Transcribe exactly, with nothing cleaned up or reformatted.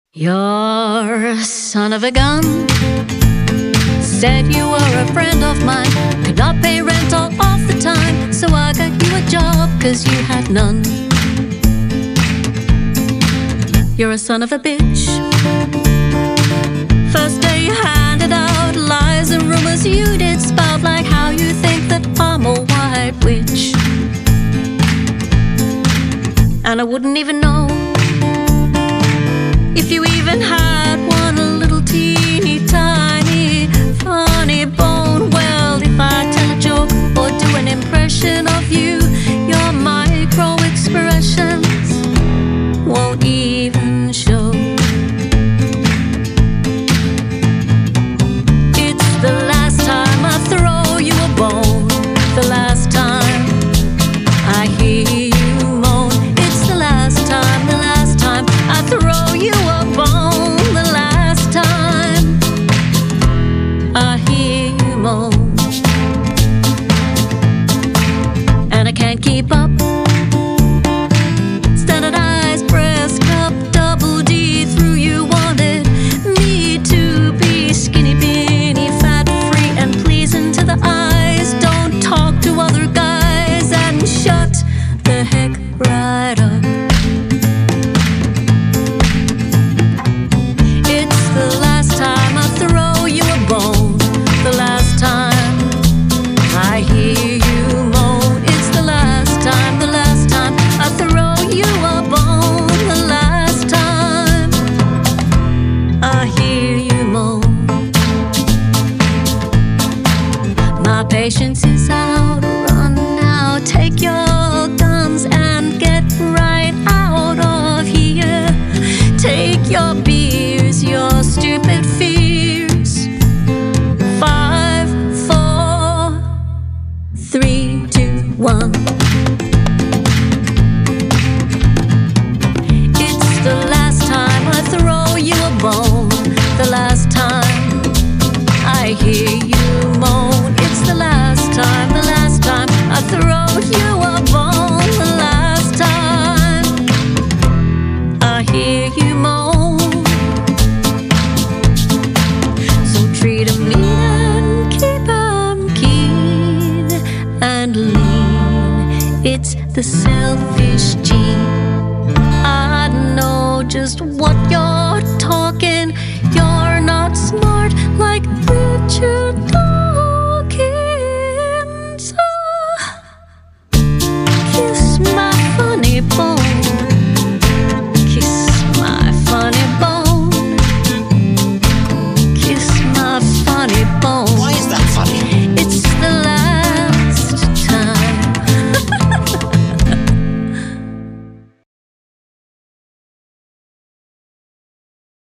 You're a son of a gun. Said you were a friend of mine. Could not pay rent all of the time, so I got you a job cause you had none. You're a son of a bitch. First day you handed out lies and rumors you did spout, like how you think that I'm a white witch. And I wouldn't even know if you even had one little teeny tiny funny bone. Well, if I tell a joke or do an impression of you, your micro expressions won't even show. It's the last time I throw you a bone, the last time I hear you moan. It's the last time, the last time I throw you a bone, the last time I hear you moan. And I can't keep up. Standardized breast cup, double D through you wanted me to be skinny, beanie, fat, free and pleasing to the eyes. Don't talk to other guys and shut the heck right up. It's the last time I throw you a bone, the last time I hear you moan. It's the last time, the last time I throw you a bone, the last time I hear you moan. My patience is outrun now. Take your guns and get right out of here. Take your beers, your stupid fears. Five, four, three, two, one. It's the last time I throw you a bone, the last time I hear you moan. It's the last time, the last time I throw you a bone, the last time I hear you moan. So treat 'em neat and keep 'em keen and lean. It's the selfish gene. I know just what you're talking.